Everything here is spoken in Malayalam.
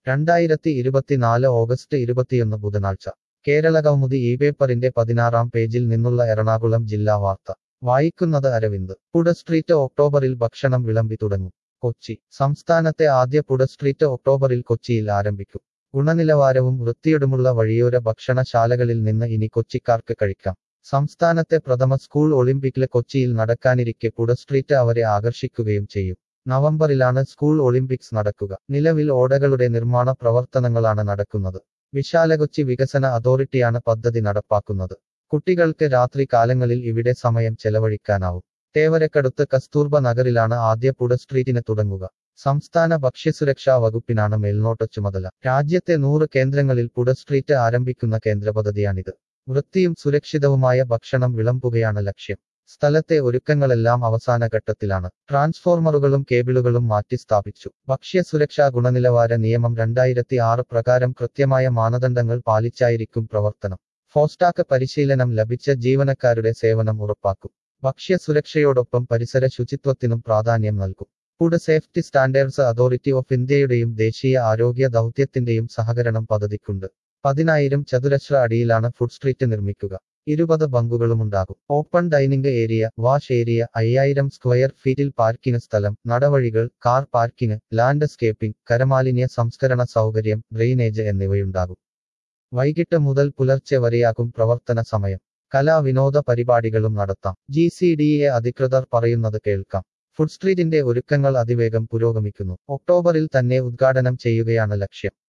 2024 ഓഗസ്റ്റ് 21 ബുധനാഴ്ച കേരളകൗമുദി പേപ്പറിന്റെ 16-ാം പേജിൽ നിന്നുള്ള എറണാകുളം ജില്ലാ വാർത്ത വായിക്കുന്നത് അരവിന്ദ്. ഫുഡ് സ്ട്രീറ്റ് ഒക്ടോബറിൽ ഭക്ഷണം വിളമ്പി തുടങ്ങും. കൊച്ചി. സംസ്ഥാനത്തെ ആദ്യ ഫുഡ് സ്ട്രീറ്റ് ഒക്ടോബറിൽ കൊച്ചിയിൽ ആരംഭിക്കും. ഗുണനിലവാരവും വൃത്തിയുമുള്ള വഴിയോര ഭക്ഷണശാലകളിൽ നിന്ന് ഇനി കൊച്ചിക്കാർക്ക് കഴിക്കാം. സംസ്ഥാനത്തെ പ്രഥമ സ്കൂൾ ഒളിമ്പിക്സ് കൊച്ചിയിൽ നടക്കാനിരിക്കെ ഫുഡ് സ്ട്രീറ്റ് അവരെ ആകർഷിക്കുകയും ചെയ്യും. നവംബറിലാണ് സ്കൂൾ ഒളിമ്പിക്സ് നടക്കുക. നിലവിൽ ഓടകളുടെ നിർമ്മാണ പ്രവർത്തനങ്ങളാണ് നടക്കുന്നത്. വിശാലകൊച്ചി വികസന അതോറിറ്റിയാണ് പദ്ധതി നടപ്പാക്കുന്നത്. കുട്ടികൾക്ക് രാത്രി കാലങ്ങളിൽ ഇവിടെ സമയം ചെലവഴിക്കാനാവും. തേവരക്കടുത്ത് കസ്തൂർബ നഗറിലാണ് ആദ്യ ഫുഡ് സ്ട്രീറ്റിന് തുടങ്ങുക. സംസ്ഥാന ഭക്ഷ്യസുരക്ഷാ വകുപ്പിനാണ് മേൽനോട്ട ചുമതല. രാജ്യത്തെ 100 കേന്ദ്രങ്ങളിൽ ഫുഡ് സ്ട്രീറ്റ് ആരംഭിക്കുന്ന കേന്ദ്ര പദ്ധതിയാണിത്. വൃത്തിയും സുരക്ഷിതവുമായ ഭക്ഷണം വിളമ്പുകയാണ് ലക്ഷ്യം. സ്ഥലത്തെ ഒരുക്കങ്ങളെല്ലാം അവസാന ഘട്ടത്തിലാണ്. ട്രാൻസ്ഫോർമറുകളും കേബിളുകളും മാറ്റി സ്ഥാപിച്ചു. ഭക്ഷ്യസുരക്ഷാ ഗുണനിലവാര നിയമം 2006 പ്രകാരം കൃത്യമായ മാനദണ്ഡങ്ങൾ പാലിച്ചായിരിക്കും പ്രവർത്തനം. ഫോസ്റ്റാക്ക് പരിശീലനം ലഭിച്ച ജീവനക്കാരുടെ സേവനം ഉറപ്പാക്കും. ഭക്ഷ്യസുരക്ഷയോടൊപ്പം പരിസര ശുചിത്വത്തിനും പ്രാധാന്യം നൽകും. Food safety standards authority of ഇന്ത്യയുടെയും ദേശീയ ആരോഗ്യ ദൗത്യത്തിന്റെയും സഹകരണം പദ്ധതിക്കുണ്ട്. 10,000 ചതുരശ്ര അടിയിലാണ് ഫുഡ് സ്ട്രീറ്റ് നിർമ്മിക്കുക. 20 ബങ്കുകളുമുണ്ടാകും. Open dining area, wash area, 5000 square ഫീറ്റിൽ പാർക്കിംഗ് സ്ഥലം, നടവഴികൾ, കാർ പാർക്കിംഗ്, ലാൻഡ്സ്കേപ്പിംഗ്, കരമാലിന്യ സംസ്കരണ സൗകര്യം, ഡ്രെയിനേജ് എന്നിവയുണ്ടാകും. വൈകിട്ട് മുതൽ പുലർച്ചെ വരെയാകും പ്രവർത്തന സമയം. കലാവിനോദ പരിപാടികളും നടത്താം. GCDA അധികൃതർ പറയുന്നത് കേൾക്കാം. ഫുഡ് സ്ട്രീറ്റിന്റെ ഒരുക്കങ്ങൾ അതിവേഗം പുരോഗമിക്കുന്നു. ഒക്ടോബറിൽ തന്നെ ഉദ്ഘാടനം ചെയ്യുകയാണ് ലക്ഷ്യം.